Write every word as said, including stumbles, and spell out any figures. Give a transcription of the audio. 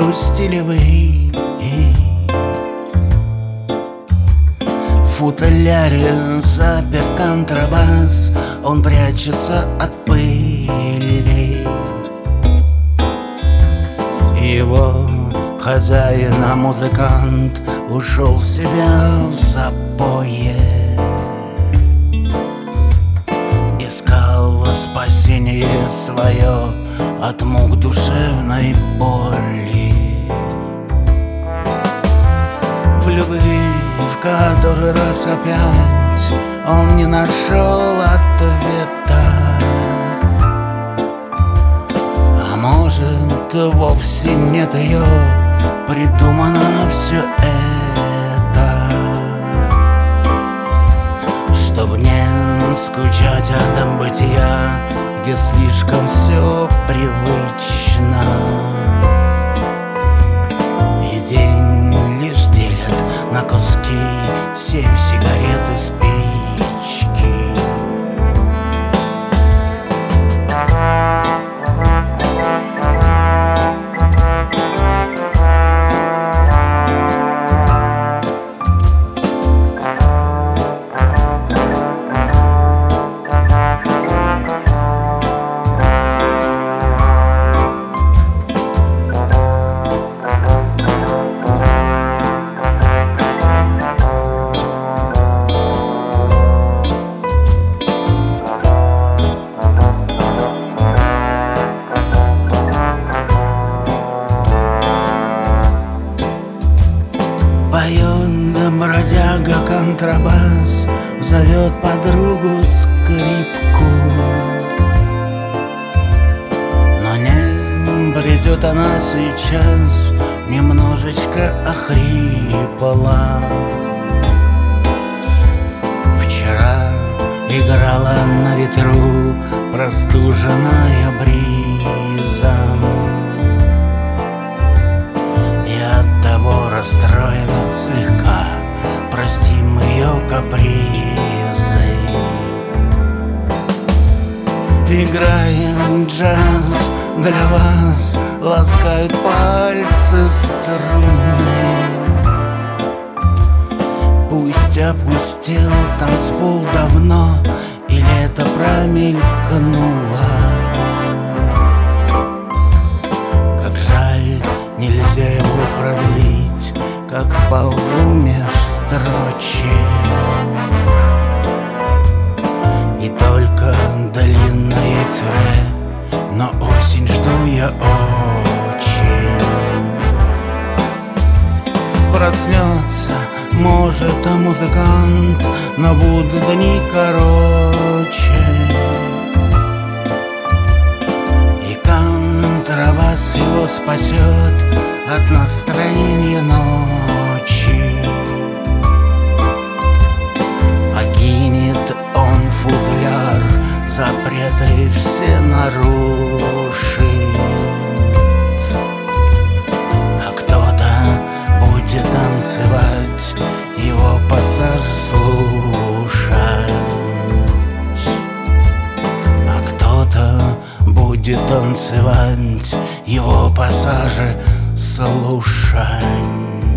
отпустили вы. В футляре заперт контрабас, он прячется от пыли. Его хозяин, а музыкант, ушел в себя в запое. Искал спасение свое от мук душевной боли. В любви в который раз опять он не нашел ответа. А может, вовсе нет ее, придумано все это, чтоб не скучать от бытия, где слишком все привычно. И день лишь делят на куски семь сигарет и спички. Поет бродяга контрабас, зовет подругу скрипку. Но не придет она сейчас, немножечко охрипла. Вчера играла на ветру простуженная бризом, и оттого расстроена слегка. Простим ее капризы. Играет джаз для вас, ласкают пальцы струны. Пусть опустел танцпол давно, и лето промелькнуло. Как жаль, нельзя его продлить, как ползу меж строчек. И только длинное тире, но осень жду я очень. Проснется, может, музыкант, но будут дни короче. И контрабас его спасет от настроения ночи. Покинет он футляр, запреты все нарушит. А кто-то будет танцевать, его пассаж слушать. А кто-то будет танцевать, его пассажи слушать.